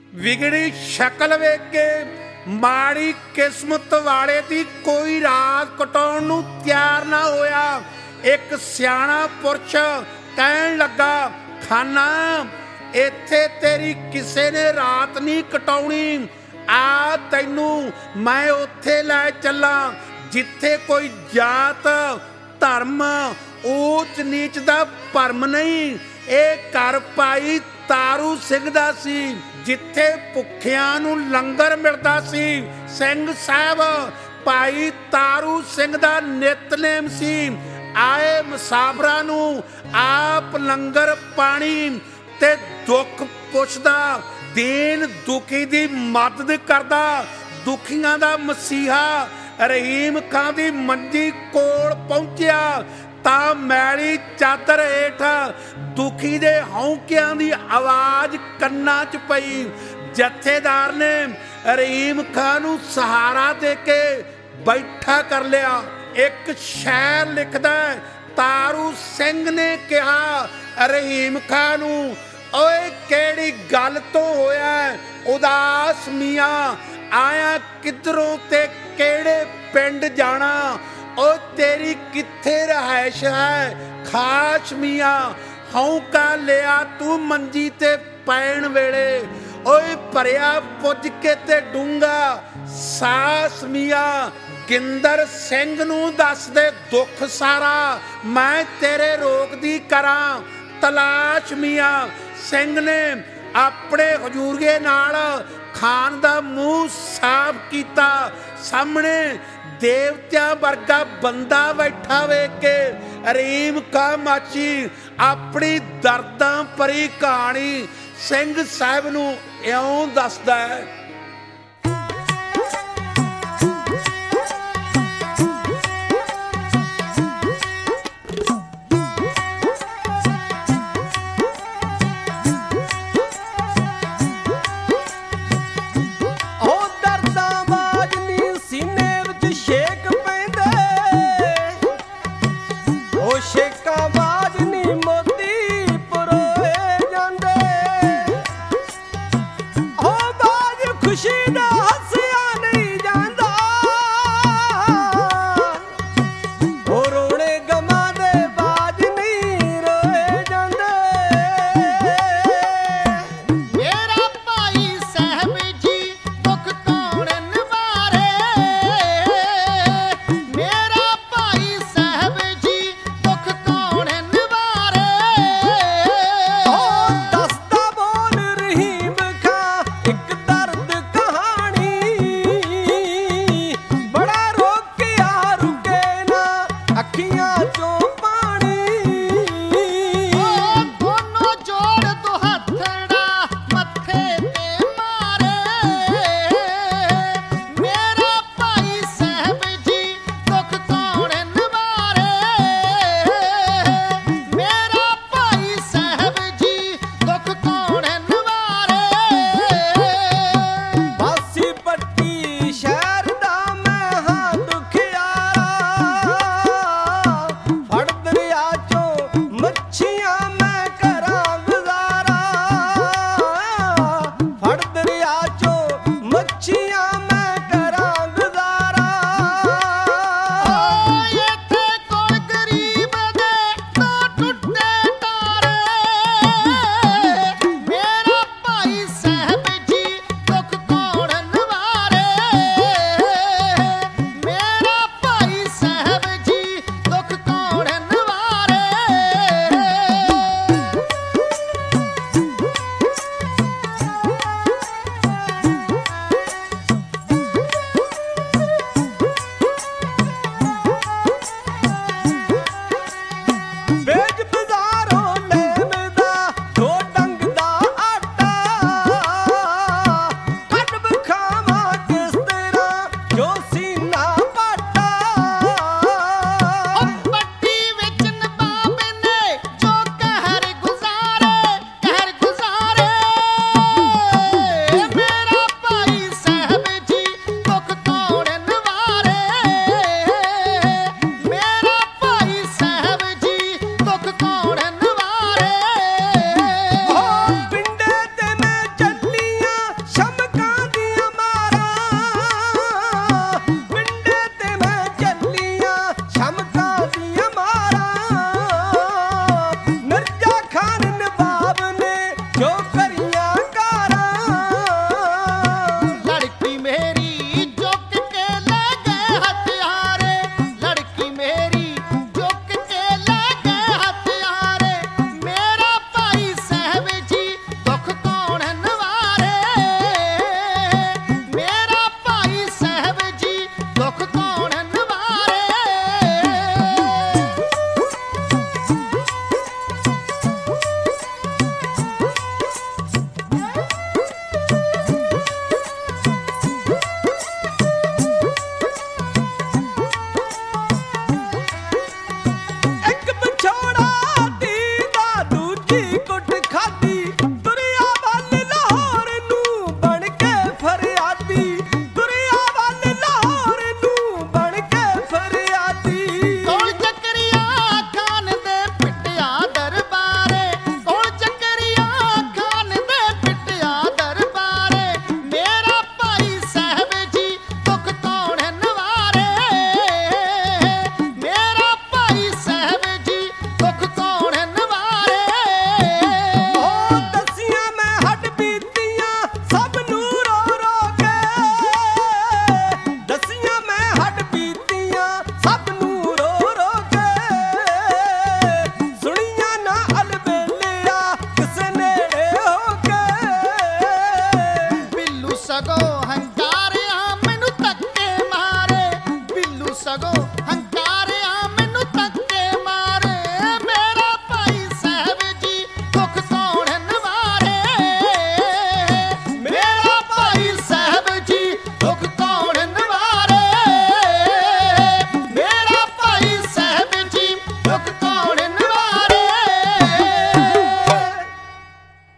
ਵਿਗੜੀ ਸ਼ਕਲ ਵੇਖ ਕੇ ਮਾੜੀ ਕਿਸਮਤ ਵਾਲੇ ਦੀ ਕੋਈ ਰਾਤ ਕਟਾਉਣ ਨੂੰ ਤਿਆਰ ਨਾ ਹੋਇਆ। ਇੱਕ ਸਿਆਣਾ ਪੁਰਸ਼ ਕਹਿਣ ਲੱਗਾ, ਖਾਨਾ ਇੱਥੇ ਤੇਰੀ ਕਿਸੇ ਨੇ ਰਾਤ ਨਹੀਂ ਕਟਾਉਣੀ। ਆ ਤੈਨੂੰ ਮੈਂ ਉੱਥੇ ਲੈ ਚੱਲਾਂ ਜਿੱਥੇ ਕੋਈ ਜਾਤ ਧਰਮ ਊਚ ਨੀਚ ਦਾ ਭਰਮ ਨਹੀਂ। ਇਹ ਘਰ ਭਾਈ ਤਾਰੂ ਸਿੰਘ ਦਾ ਸੀ, ਜਿੱਥੇ ਭੁੱਖਿਆਂ ਨੂੰ ਲੰਗਰ ਮਿਲਦਾ ਸੀ। ਸਿੰਘ ਸਾਹਿਬ ਭਾਈ ਤਾਰੂ ਸਿੰਘ ਦਾ ਨਿਤਨੇਮ ਸੀ। ਆਏ ਮੁਸਾਫਰਾਂ ਨੂੰ ਆਪ ਲੰਗਰ ਪਾਣੀ ਤੇ ਦੁੱਖ ਪੁੱਛਦਾ, ਦੀਨ ਦੁਖੀ ਦੀ ਮਦਦ ਕਰਦਾ। ਦੁਖੀਆਂ ਦਾ ਮਸੀਹਾ ਰਹੀਮ ਖਾਂ ਦੀ ਮੰਜੀ ਕੋਲ ਪਹੁੰਚਿਆ ਤਾਂ ਮੈਲੀ ਚਾਦਰ ਹੇਠ ਦੁਖੀ ਦੇ ਹੌਂਕਿਆਂ ਦੀ ਆਵਾਜ਼ ਕੰਨਾਂ 'ਚ ਪਈ। ਜਥੇਦਾਰ ਨੇ ਰਹੀਮ ਖਾਂ ਨੂੰ ਸਹਾਰਾ ਦੇ ਕੇ ਬੈਠਾ ਕਰ ਲਿਆ। ਇੱਕ ਸ਼ਾਇਰ ਲਿਖਦਾ, ਤਾਰੂ ਸਿੰਘ ਨੇ ਕਿਹਾ ਰਹੀਮ ਖਾਂ ਨੂੰ, ਓਏ ਕਿਹੜੀ ਗੱਲ ਤੋਂ ਹੋਇਆ ਉਦਾਸ ਮੀਆਂ? ਆਇਆ ਕਿੱਧਰੋਂ ਤੇ ਕਿਹੜੇ ਪਿੰਡ ਜਾਣਾ? ਓ ਤੇਰੀ ਕਿੱਥੇ ਰਿਹਾਇਸ਼ ਹੈ ਖਾਸ ਮੀਆਂ? ਹੌਂਕਾ ਲਿਆ ਤੂੰ ਮੰਜੀ ਤੇ ਪੈਣ ਵੇਲੇ। ਓਏ ਭਰਿਆ ਪੁੱਜ ਕੇ ਤੇ ਡੂੰਗਾ ਸਾਸ ਮੀਆਂ। ਗਿੰਦਰ ਸਿੰਘ ਨੂੰ ਦੱਸ ਦੇ ਦੁੱਖ ਸਾਰਾ, ਮੈਂ ਤੇਰੇ ਰੋਗ ਦੀ ਕਰਾਂ ਤਲਾਸ਼ ਮੀਆਂ। ਸਿੰਘ ਨੇ ਆਪਣੇ ਹਜ਼ੂਰੀਏ ਨਾਲ ਖਾਨ ਦਾ ਮੂੰਹ ਸਾਫ਼ ਕੀਤਾ। ਸਾਹਮਣੇ ਦੇਵਤਿਆਂ ਵਰਗਾ ਬੰਦਾ ਬੈਠਾ ਵੇਖ ਕੇ ਰਹੀਮ ਖਾਂ ਮਾਚੀ ਆਪਣੀ ਦਰਦਾਂ ਭਰੀ ਕਹਾਣੀ ਸਿੰਘ ਸਾਹਿਬ ਨੂੰ ਇਉਂ ਦੱਸਦਾ ਹੈ। ਇੱਕ ਦਰਦ ਕਹਾਣੀ ਸਕੋ ਹੰਝੂ